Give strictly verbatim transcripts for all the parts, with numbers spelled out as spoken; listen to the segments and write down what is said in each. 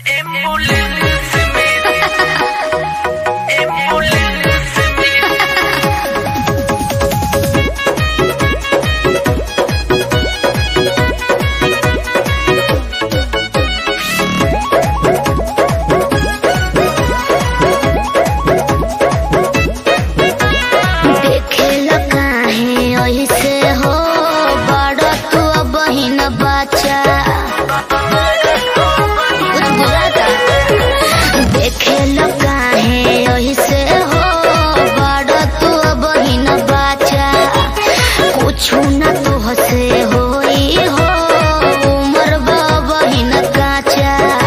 Ambulance में ambulance में देखे लगा है ऐसे हो बड़ा तू बहिन बच्चा कुछ बुरा था। देखे लगा है ऐसे हो बड़ा तू बहिन बच्चा कुछ न तो हसे होई हो उम्र बहिन काचा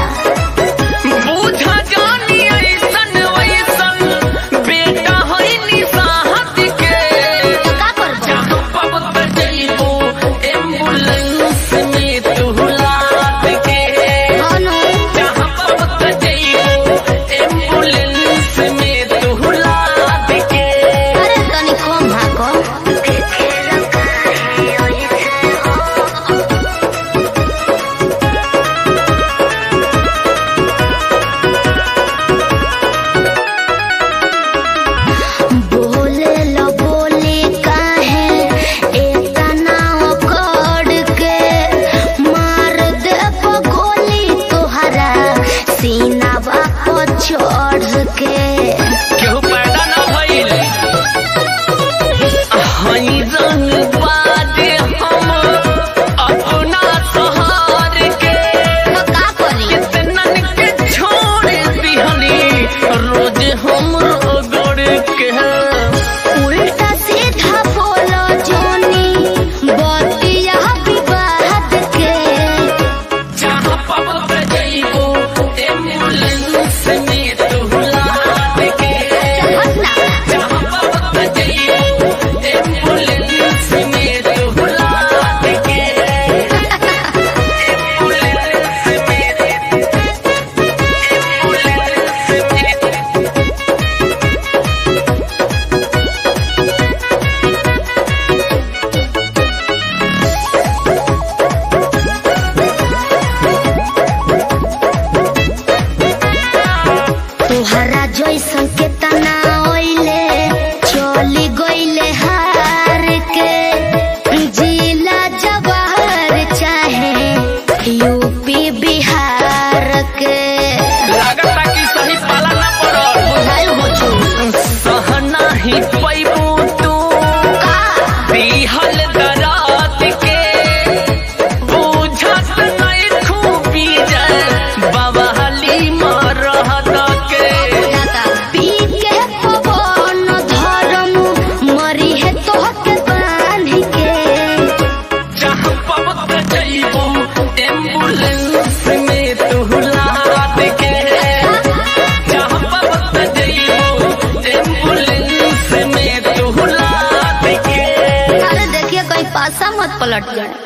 बूझा जानी ऐसन वैसन बेटा होई निसाहत के का करबो जहाँ पब जइबो एम्बुलेंस में तुहलात के अनु जहाँ पब जइबो एम्बुलेंस में तुहलात के अरे तनी कम हाको देखे लगा है ऐसे हो बोले लो बोली काहे इतना ओकड़ के मार दे गोली तोहरा सीना बाप चढ़ के केहू पैदा न भइल हई रंग बाजे हम अपना सहार के तो का करी कितनन के छोड़ दिहनी रोज हम रगड़ के उल्टा सीधा बोलो जोनी बतिया विवाद के जहाँ पब जइबो एम्बुलेंस में तुहलात के हटना जहाँ पब जइबो एम्बुलेंस में तुहलात के एम्बुलेंस में एम्बुलेंस में तोहरा जैसन के तना ओइले चली गइले हार के जिला जवाहर चाहे यूपी बिहार के लागता कि सही पाला ना पड़ल बुझाइल हो छु सहना ही पैबू तू का दिहल दरात के बुझत नहीं खूबी जाए बवाली मरहत के जाता पी के पवन धर्म मरी है तो के बांध के जहाँ पब जइबो एम्बुलेंस में तुहलात के जहाँ पब जइबो एम्बुलेंस में तुहलात के अरे देखिए कहीं पासा मत पलट जाए।